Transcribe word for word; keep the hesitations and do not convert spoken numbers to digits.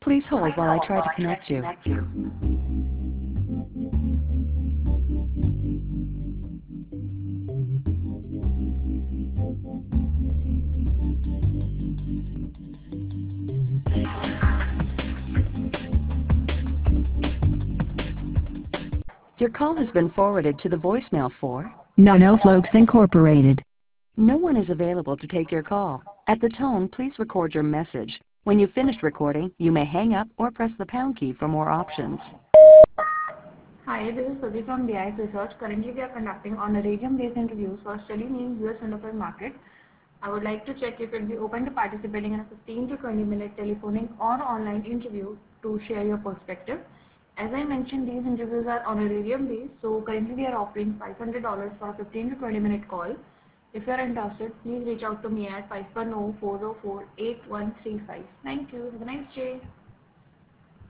Please hold while I try to connect you. Your call has been forwarded to the voicemail for NanoFlokes Incorporated. No one is available to take your call. At the tone, please record your message. When you've finished recording, you may hang up or press the pound key for more options. Hi, this is Suzy from D I S Research. Currently, we are conducting honorarium-based interviews for studying in U S enterprise market. I would like to check if you'd be open to participating in a fifteen to twenty minute telephonic or online interview to share your perspective. As I mentioned, these interviews are honorarium-based, so currently we are offering five hundred dollars for a fifteen to twenty minute call. If you are interested, please reach out to me at five one zero, four zero four, eight one three five. Thank you. Have a nice day.